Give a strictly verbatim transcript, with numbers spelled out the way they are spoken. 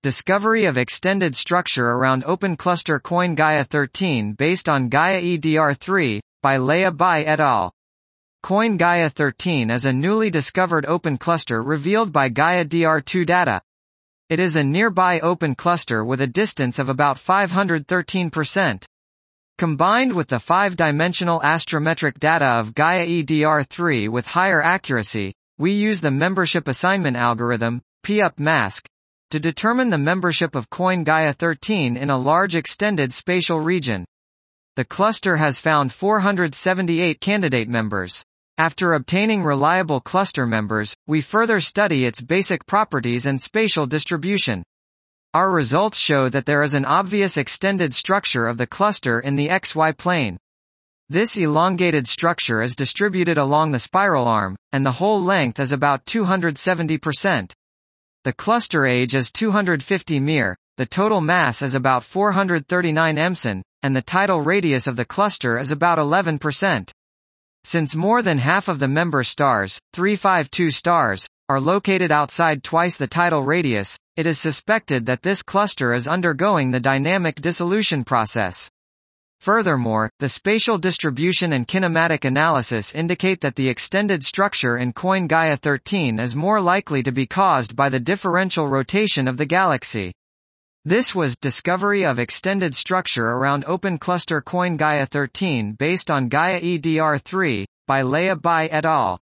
Discovery of extended structure around open cluster Coin Gaia thirteen based on Gaia E D R three, by Leah Bai et al. Coin Gaia thirteen is a newly discovered open cluster revealed by Gaia D R two data. It is a nearby open cluster with a distance of about five hundred thirteen percent. Combined with the five-dimensional astrometric data of Gaia E D R three with higher accuracy, we use the membership assignment algorithm, P U P mask, to determine the membership of Coin Gaia thirteen in a large extended spatial region. The cluster has found four hundred seventy-eight candidate members. After obtaining reliable cluster members, we further study its basic properties and spatial distribution. Our results show that there is an obvious extended structure of the cluster in the X Y plane. This elongated structure is distributed along the spiral arm, and the whole length is about two hundred seventy percent. The cluster age is two hundred fifty mir, the total mass is about four hundred thirty-nine emson, and the tidal radius of the cluster is about eleven percent. Since more than half of the member stars, three hundred fifty-two stars, are located outside twice the tidal radius, it is suspected that this cluster is undergoing the dynamic dissolution process. Furthermore, the spatial distribution and kinematic analysis indicate that the extended structure in Coin Gaia thirteen is more likely to be caused by the differential rotation of the galaxy. This was Discovery of Extended Structure Around Open Cluster Coin Gaia thirteen based on Gaia E D R three, by Leah Bai et al.